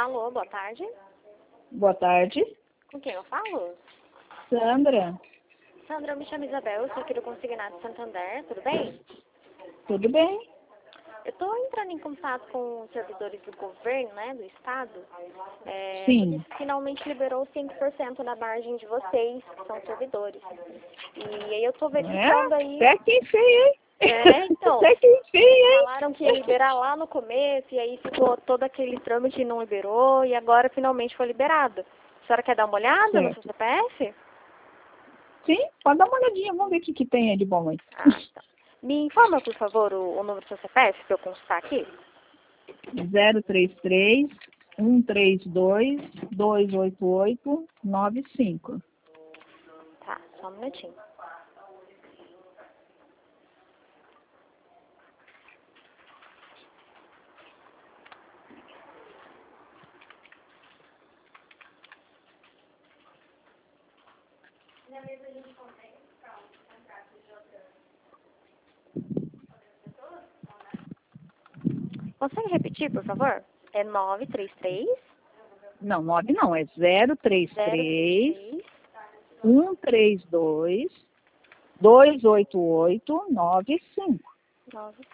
Alô, boa tarde. Boa tarde. Com quem eu falo? Sandra, Sandra, eu me chamo Isabel, eu sou aqui do Consignado Santander, tudo bem? tudo bem? Eu estou entrando em contato com os servidores do governo, né, do estado, Sim. porque finalmente liberou 5% da margem de vocês, que são servidores. E aí eu estou verificando aí... Até que enfim, hein? Então, Até que enfim, hein? falaram que ia liberar lá no começo, e aí ficou todo aquele trâmite e não liberou, e agora finalmente foi liberado. A senhora quer dar uma olhada no seu Certo. CPF? Sim, pode dar uma olhadinha, vamos ver o que tem aí de bom aí. Ah, então. Me informa, por favor, o número do seu CPF, para eu constar aqui. 033 132 288 95. Tá, só um minutinho. Consegue repetir, por favor? É 933 Não, 9 não, é 033 033 132 288 95. 9.